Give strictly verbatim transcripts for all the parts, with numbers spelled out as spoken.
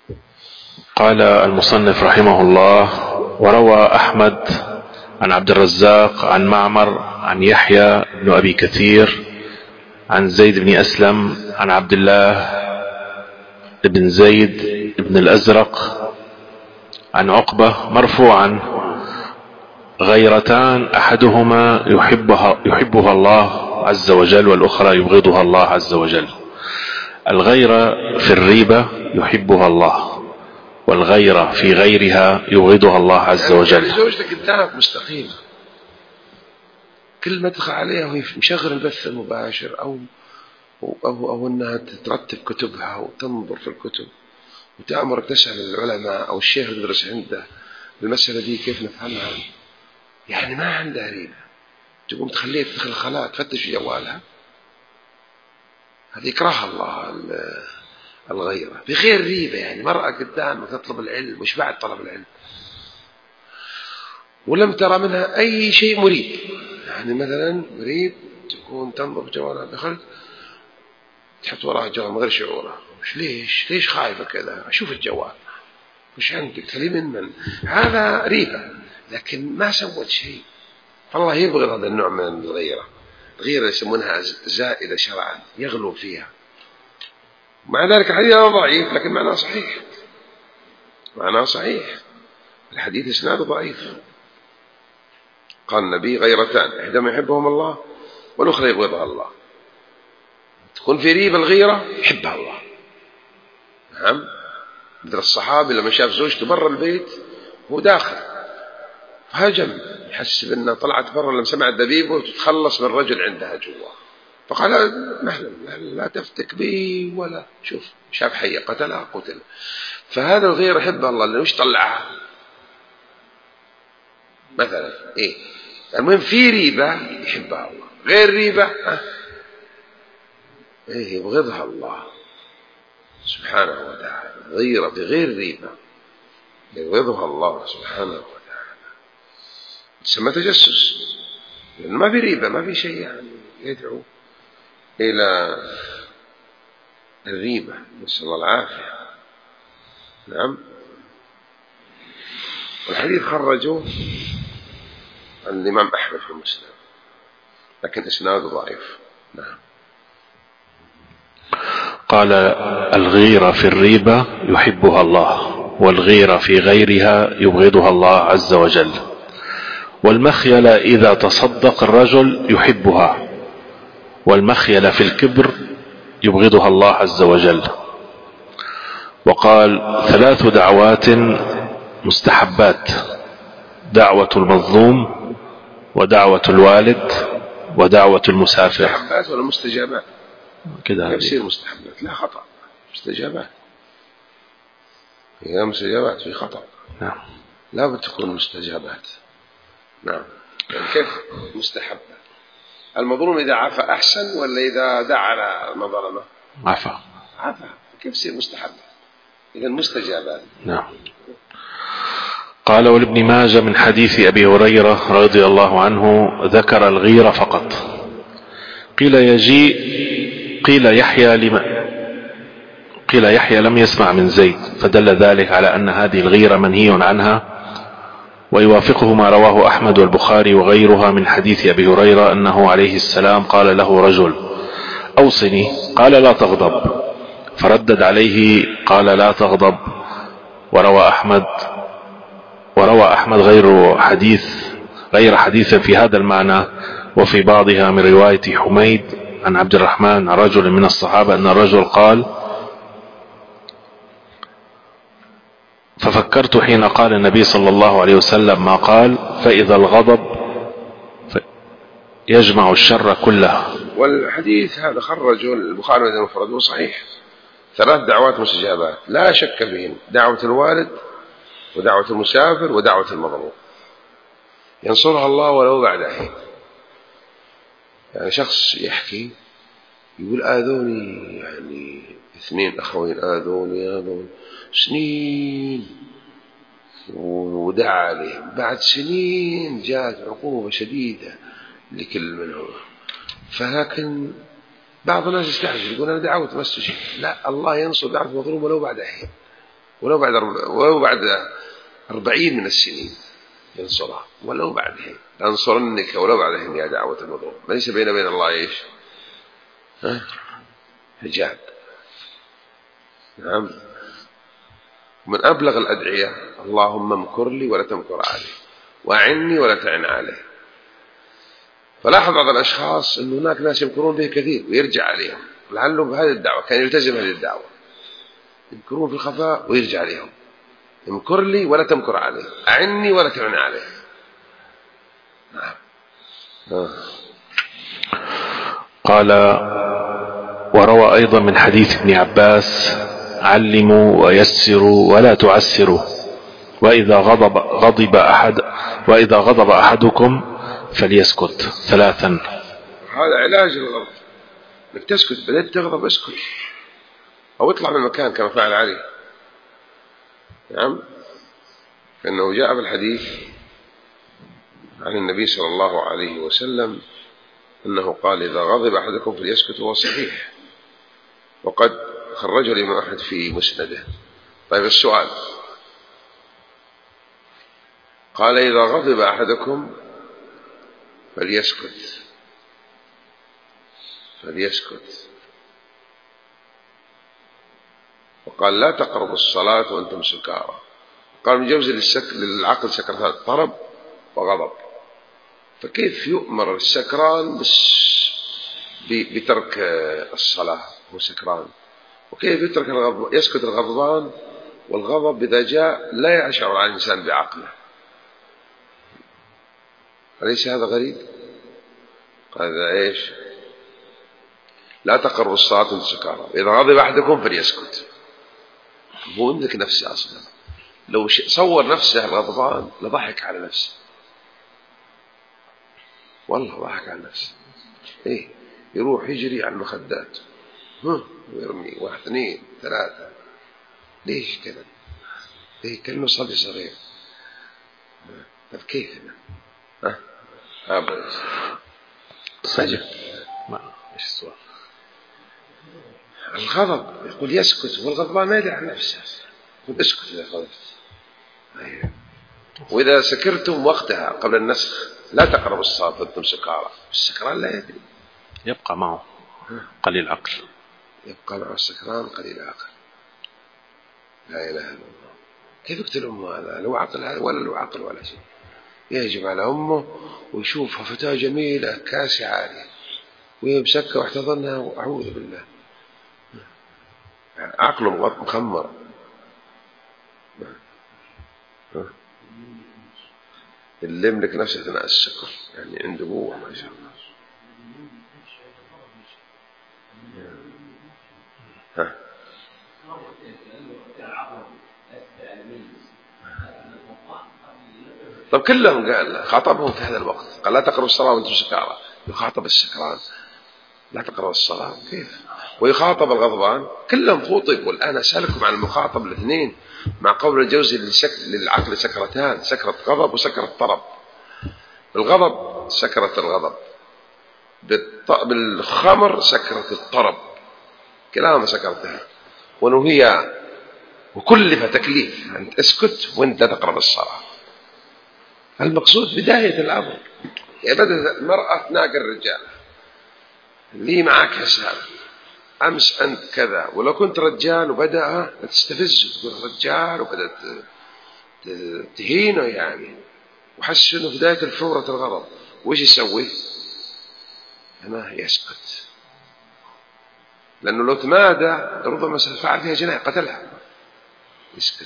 قال المصنف رحمه الله: وروى أحمد عن عبد الرزاق عن معمر عن يحيى بن أبي كثير عن زيد بن أسلم عن عبد الله بن زيد بن الأزرق عن عقبة مرفوعا: غيرتان أحدهما يحبها, يحبها الله عز وجل والأخرى يبغضها الله عز وجل. الغيرة في الريبة يحبها الله، والغيرة في غيرها يبغضها الله عز وجل. يعني زوجتك قدامك مستقيمة، كل ما تدخل عليها وهي مشغل البث المباشر أو أو, أو, أو أنها ترتب كتبها وتنظر في الكتب وتأمرك تسأل العلماء أو الشيخ اللي درس عنده المسألة دي كيف نفهمها، يعني ما عندها ريبة، تقوم تخليها تدخل الخلاء تفتش جوالها، هذه يكرهها الله الغيرة. بغير ريبة يعني مرأة قدام وتطلب العلم، وش بعد طلب العلم ولم ترى منها أي شيء مريب، يعني مثلا مريب تكون تنظر بجوالها دخلت تحط وراها جوال من غير شعورها، وش ليش ليش خايفة كذا، أشوف الجوال وش عندك تلي من من هذا ريبة، لكن ما سوت شيء. فالله يبغض هذا النوع من الغيرة، الغيرة يسمونها زائدة شرعا يغلو فيها. مع ذلك الحديث ضعيف لكن معناه صحيح، معناه صحيح، الحديث اسناده ضعيف. قال النبي: غيرتان إحداهما يحبهم الله والأخرى يبغضها الله. تكون في ريب الغيرة يحبها الله. نعم، مثل الصحابي لما شاف زوجته برا البيت هو داخل هجم، يحسب أنها طلعت برا لما سمع الدبيب وتتخلص من رجل عندها جوا، فقال: مهلا لا تفتك بي ولا شوف، شاف حية قتلها قتل. فهذا الغير يحبها الله لأنه وش طلعها مثلا إيه. المهم في ريبة يحبها الله، غير ريبة أه؟ إيه يبغضها الله سبحانه وتعالى. غيرة بغير ريبة يبغضها الله سبحانه وتعالى، تسمى تجسس، لأن ما في ريبة، ما في شيء يعني يدعو إلى الريبة، نسأل الله العافية. نعم. والحديث خرجوه عن الإمام أحمد في مسلم لكن إسناده ضعيف. نعم. قال: الغيرة في الريبة يحبها الله، والغيرة في غيرها يبغضها الله عز وجل. والمخيلة إذا تصدق الرجل يحبها، والمخيلة في الكبر يبغضها الله عز وجل. وقال: ثلاث دعوات مستحبات: دعوة المظلوم، ودعوة الوالد، ودعوة المسافر. مستحبات ولا مستجابات؟ كده يصير مستحبات، لا خطأ، مستجابات هي مستجابات في خطأ. نعم، لا بتكون مستجابات. نعم. يعني كيف مستحبة؟ المظلوم إذا عفى أحسن ولا إذا دعا على ما ظلمه؟ عفى. عفى، كيف يصير مستحبة؟ إذا مستجابات. نعم. قال: ولابن ماجه من حديث أبي هريرة رضي الله عنه ذكر الغيرة فقط. قيل يجيء قيل يحيى لما قيل يحيى لم يسمع من زيد، فدل ذلك على أن هذه الغيرة منهي عنها. ويوافقه ما رواه أحمد والبخاري وغيرها من حديث أبي هريرة أنه عليه السلام قال له رجل: أوصني، قال: لا تغضب، فردد عليه قال: لا تغضب. وروى أحمد وروى أحمد غير حديث غير حديث في هذا المعنى، وفي بعضها من رواية حميد عن عبد الرحمن عن رجل من الصحابة أن الرجل قال: ففكرت حين قال النبي صلى الله عليه وسلم ما قال: فإذا الغضب يجمع الشر كله. والحديث هذا خرجه البخاري ومسلم مفرده صحيح. ثلاث دعوات مستجابات لا شك فيهن: دعوة الوالد، ودعوة المسافر، ودعوة المظلوم، ينصرها الله ولو بعد حين. يعني شخص يحكي يقول: آذوني، يعني اثنين أخوين آذوني آذوني سنين، ودعا عليهم، بعد سنين جاءت عقوبة شديدة لكل منهم. فلكن بعض الناس يستعجل يقول: أنا دعوت ما استجيب. لا، الله ينصر دعوة المظلوم ولو بعد حين. ولو بعد ولو بعد أربعين من السنين ينصرها، ولو بعد حين لأنصرنك ولو بعد حين يا دعوة المظلوم. ليس بين بين الله إيش؟ ها؟ حجاب. نعم. من أبلغ الأدعية اللهم امكر لي ولا تمكر علي، وأعني ولا تعن عليه. فلاحظ بعض الأشخاص أن هناك ناس يمكرون به كثير ويرجع عليهم، لعله بهذه الدعوة كان يلتزم هذه الدعوة، يمكرون في الخفاء ويرجع عليهم. امكر لي ولا تمكر عليه، أعني ولا تعن عليه. نعم. آه. قال: وروى أيضا من حديث ابن عباس: علموا ويسروا ولا تعسروا، وإذا غضب غضب أحد وإذا غضب أحدكم فليسكت ثلاثا. هذا علاج الغضب، انك تسكت. بدأت تغضب اسكت، أو اطلع من المكان كما فعل علي. نعم. فإنه جاء في الحديث عن النبي صلى الله عليه وسلم أنه قال: إذا غضب أحدكم فليسكت، وهو صحيح، وقد خرجه الإمام أحمد في مسنده. طيب السؤال، قال: إذا غضب أحدكم فليسكت فليسكت وقال: لا تقربوا الصلاة وأنتم سكارى. قال ابن جوزي: للسك... للعقل سكرتان: طرب وغضب. فكيف يؤمر السكران بس ب... بترك الصلاة هو سكران؟ وكيف يترك الغضب؟ يسكت الغضبان، والغضب إذا جاء لا يشعر على الإنسان بعقله. أليس هذا غريب؟ قال: إيش؟ لا تقربوا الصلاة وأنتم سكارى، إذا غضب أحدكم فليسكت. هو يملك نفسه أصلا، لو صور نفسه الغضبان لضحك على نفسه، والله ضحك على نفسه. إيه، يروح يجري على المخدات ويرمي واحد اثنين ثلاثة. ليش كذا؟ ليه؟ كأنه صبي صغير. طيب كيف هنا؟ ها؟ أبدا. سجل. ما إيش السؤال؟ الغضب يقول يسكت، والغضبان ما يدري عن نفسه، يقول اسكت إذا غضبت. أيه. وإذا سكرتم وقتها قبل النسخ لا تقربوا الصلاة وأنتم سكارى. السكران لا يدري، يبقى معه قليل عقل، يبقى معه السكران قليل عقل. لا إله إلا الله. كيف يقتل أمه هذا؟ لو عقل ولا لو عقل ولا شيء. يهجم على أمه ويشوفها فتاة جميلة كاسة عالية وهي مسكة واحتضنها، وأعوذ بالله، عقله مخمر. اللي يملك نفسه أثناء السكر يعني عنده قوة ما شاء الله. ها. طب كلهم قال خاطبهم في هذا الوقت، قال: لا تقربوا الصلاة وأنتم سكارى. يخاطب السكران: لا تقربوا الصلاة. كيف؟ ويخاطب الغضبان. كلهم خوطب. والآن أسألكم عن المخاطب الاثنين مع قول الجوزي: للعقل سكرتان، سكرة غضب وسكرة طرب. بالغضب سكرة الغضب، بالخمر سكرة الطرب، كلاهما سكرتها. ونهي وكلف تكليف أن اسكت وانت تقرب الصلاة. المقصود بداية الأمر. يعني بدأت المرأة تناقل الرجال: لي معك حساب، أمس أنت كذا. ولو كنت رجال وبدأ تستفزه، تقول رجال، وبدأت تهينه يعني، وحس أنه بداية الفورة الغضب. وإيش يسوي؟ ما يسكت، لأنه لو تمادى ربما فعل فيها جناية قتلها. يسكت.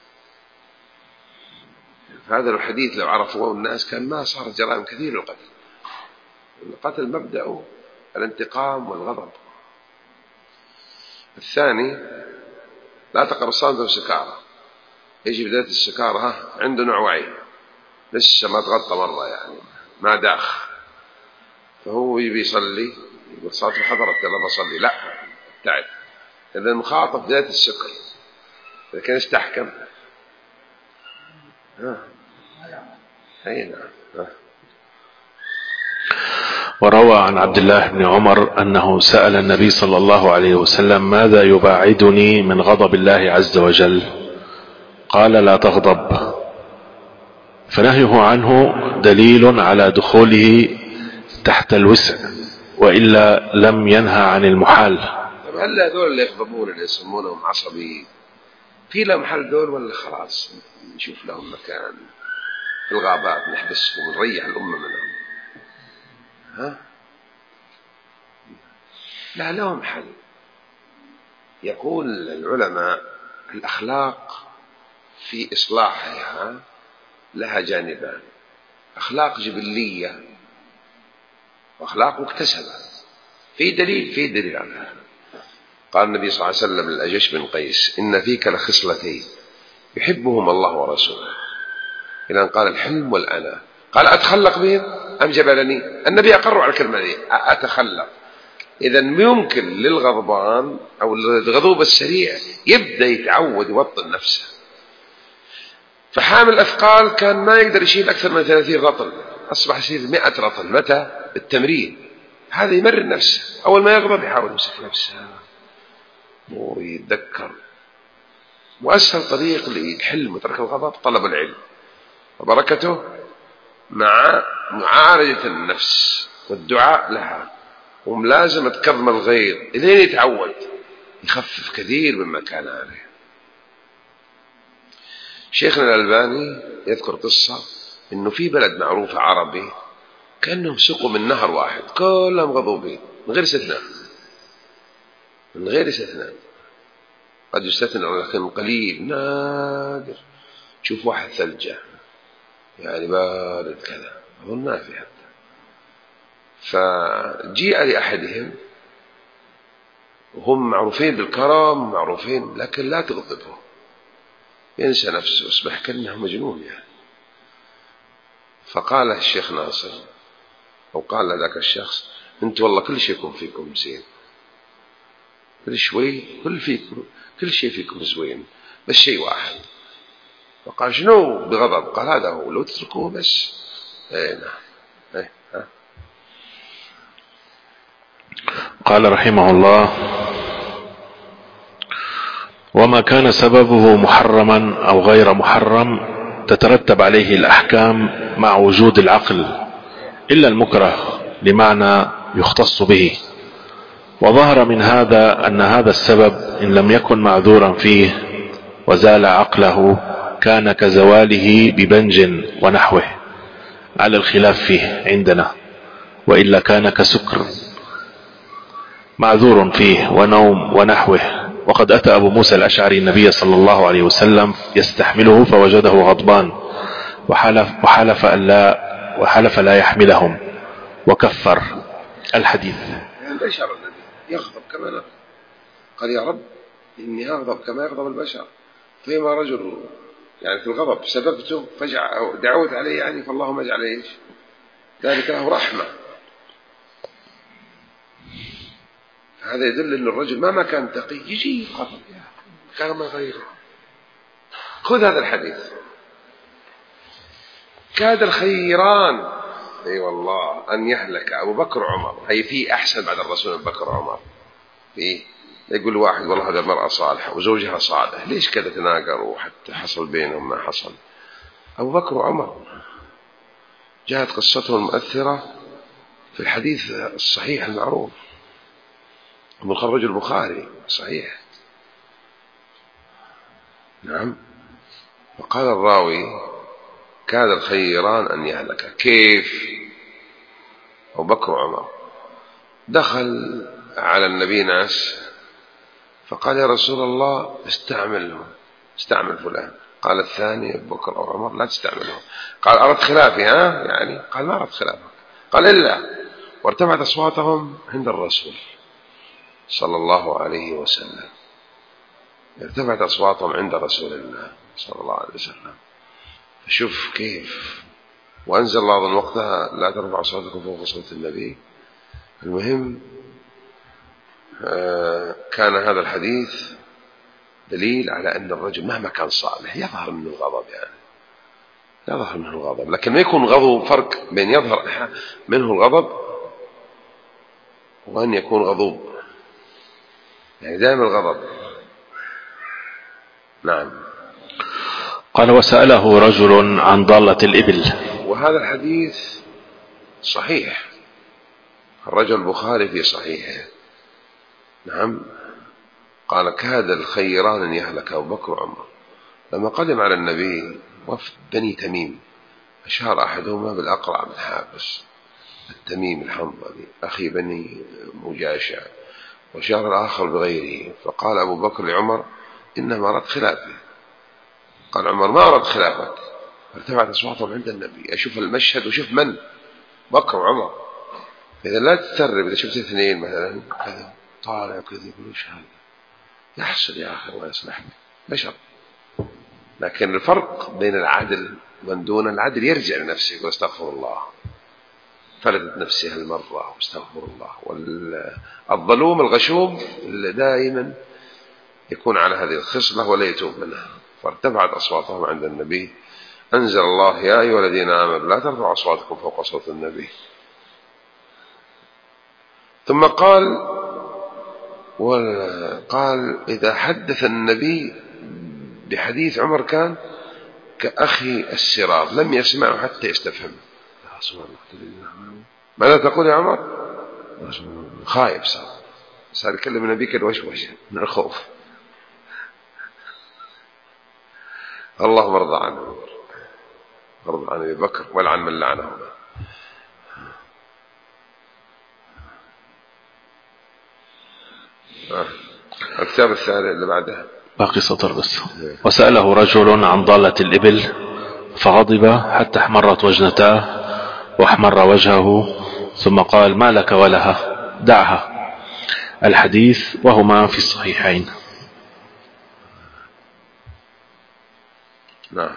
هذا الحديث لو عرفوه الناس كان ما صار جرائم كثير القتل. القتل مبدأه الانتقام والغضب. الثاني: لا تقرب الصلاة وأنتم سكارى. يجي بداية السكارى عنده نوع وعي، لسه ما تغطى مرة يعني، ما داخ، فهو يبي يصلي، يقول صلاة الحضرة يلا بصلي. لا، تعب. إذا المخاطب بداية السكر، إذا كان يستحكم. ها. أي نعم. ها. وروى عن عبد الله بن عمر أنه سأل النبي صلى الله عليه وسلم: ماذا يباعدني من غضب الله عز وجل؟ قال لا تغضب، فنهيه عنه دليل على دخوله تحت الوسع، وإلا لم ينهى عن المحال. طب هل هذول اللي يغضبون اللي يسمونهم عصبيين في لهم حل دول، ولا خلاص نشوف لهم مكان في الغابات نحبسهم ونريح الأمة منهم؟ ها؟ لا، لهم حل. يقول العلماء الأخلاق في إصلاحها لها جانبان، أخلاق جبلية وأخلاق مكتسبة. في دليل في دليل على هذا. قال النبي صلى الله عليه وسلم للأجش بن قيس: إن فيك لخصلتين يحبهم الله ورسوله. إلى أن قال: الحلم والأنا. قال: أتخلق بهم أم جبلني؟ النبي أقر على الكلمة دي، أتخلق. إذا يمكن للغضبان أو الغضوب السريع يبدأ يتعود يوطن نفسه. فحامل الأثقال كان ما يقدر يشيل أكثر من ثلاثين رطل، أصبح يصير مئة رطل. متى؟ بالتمرين. هذا يمرن نفسه. أول ما يغضب يحاول يمسك نفسه ويتذكر. وأسهل طريق للحلم وترك الغضب طلب العلم، وبركته مع معالجة النفس والدعاء لها وملازمة كظم الغيظ إلين يتعود، يخفف كثير مما كان عليه. شيخنا الألباني يذكر قصة إنه في بلد معروف عربي كأنهم سقوا من نهر واحد، كلهم غضوبين من غير استثناء، من غير استثناء. قد يستثنى لكن قليل نادر تشوف واحد ثلجة يعني بارد كذا، أظن ما في حتى. فجيء لأحدهم وهم معروفين بالكرم معروفين، لكن لا تغضبه، ينسى نفسه يصبح كأنه مجنون يعني. فقال الشيخ ناصر أو قال لذاك الشخص: أنت والله كل شيء يكون فيكم زين، كل شوي كل فيكم كل شيء فيكم زوين، بس شيء واحد. فقال: شنو؟ بغضب. قال: هذا هو، لو تتركوه بس. ايه نعم. ايه ها. قال رحمه الله: وما كان سببه محرما أو غير محرم تترتب عليه الأحكام مع وجود العقل، إلا المكره لمعنى يختص به. وظهر من هذا أن هذا السبب إن لم يكن معذورا فيه وزال عقله كان كزواله ببنج ونحوه على الخلاف فيه عندنا، وإلا كان كسكر معذور فيه ونوم ونحوه. وقد أتى أبو موسى الأشعري النبي صلى الله عليه وسلم يستحمله فوجده غضبان وحلف, وحلف, أن لا وحلف لا يحملهم وكفر الحديث. البشر الذي يغضب كما نغضب، قال: يا رب إني أغضب كما يغضب البشر. فيما رجل يعني في الغضب سببته فجع دعوت عليه يعني، فاللهم اجعل ايش ذلك له رحمة. هذا يدل أن الرجل مهما كان تقي يجي غضب كان ما غيره. خذ هذا الحديث: كاد الخيران اي أيوة والله ان يهلك ابو بكر وعمر. هي في احسن بعد الرسول ابو بكر وعمر. في يقول واحد: والله هذا مرأة صالحة وزوجها صالح، ليش كذا تناقروا حتى حصل بينهم ما حصل؟ ابو بكر وعمر جاءت قصتهم المؤثرة في الحديث الصحيح المعروف مخرج البخاري صحيح. نعم. وقال الراوي: كاد الخيران أن يهلك. كيف؟ أبو بكر وعمر دخل على النبي ناس فقال: يا رسول الله استعملهم، استعمل فلان. قال الثاني أبو بكر أو عمر: لا تستعملهم. قال: أردت خلافي ها يعني؟ قال: ما أردت خلافك. قال: إلا. وارتفعت أصواتهم عند الرسول صلى الله عليه وسلم، ارتفعت أصواتهم عند رسول الله صلى الله عليه وسلم. فشوف كيف. وأنزل الله أظن وقتها: لا ترفع صوتكم فوق صوت النبي. المهم كان هذا الحديث دليل على أن الرجل مهما كان صالح يظهر منه الغضب، يعني يظهر منه الغضب، لكن ما يكون غضب. فرق بين يظهر منه الغضب وأن يكون غضوب، يعني دائما الغضب. نعم. قال وسأله رجل عن ضالة الإبل. وهذا الحديث صحيح، الرجل البخاري في صحيحه. نعم. قال كاد الخيران أن يهلك أبو بكر وعمر لما قدم على النبي وفد بني تميم، أشار أحدهما بالأقرع بن حابس التميم الحنظلي أخي بني مجاشع، وشار الآخر بغيره. فقال أبو بكر لعمر إنما أراد خلافه. قال عمر ما أراد خلافك. فارتفعت أصواتهم عند النبي. أشوف المشهد وشوف من بكر وعمر. إذا لا تترب، إذا شفت اثنين مثلا كذا طالع كذا يقول إيش هذا، يحصل يا أخي الله يصلحك، بشر. لكن الفرق بين العدل ومن دون العدل يرجع لنفسه يقول استغفر الله، فلتت نفسها المرة واستغفر الله. والظلوم الغشوم دائما يكون على هذه الخصلة ولا يتوب منها. فارتفعت أصواتهم عند النبي. أنزل الله يا أيها الذين آمنوا لا ترفعوا أصواتكم فوق صوت النبي. ثم قال وقال إذا حدث النبي بحديث عمر كان كأخي السراب لم يسمعه حتى يستفهم. ماذا تقول يا عمر؟ خايف صار صار يكلم النبي كالوشوش من الخوف. اللهم ارضى عنه، ارضى عن أبي بكر ولعن من لعنهما. الكتاب الثاني اللي بعدها باقي سطر بس. وسأله رجل عن ضالة الإبل فغضب حتى احمرت وجنتاه واحمر وجهه، ثم قال ما لك ولها دعها. الحديث وهما في الصحيحين. نعم.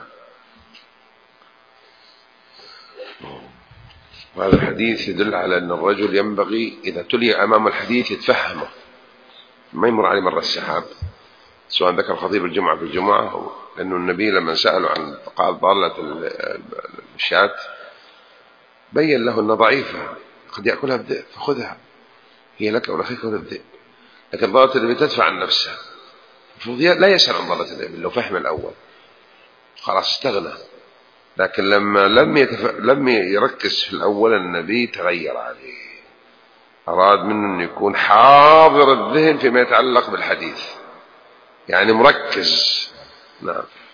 وهذا الحديث يدل على أن الرجل ينبغي إذا تلي أمام الحديث يتفهمه، ما يمر عليه مر السحاب. سواء ذكر خطيب الجمعة في الجمعة، لأنه النبي لما سأله عن قال ضالة الشاة بين له أنها ضعيفة قد يأكلها الذئب فخذها، هي لك ولا أخيك ولا الذئب. لكن ضالة الإبل تدفع عن نفسها، لا يسأل عن ضالة الإبل لو فهم الأول خلاص استغنى. لكن لما لم يتف... لم يركز في الأول النبي تغير عليه، أراد منه أن يكون حاضر الذهن فيما يتعلق بالحديث، يعني مركز. نعم.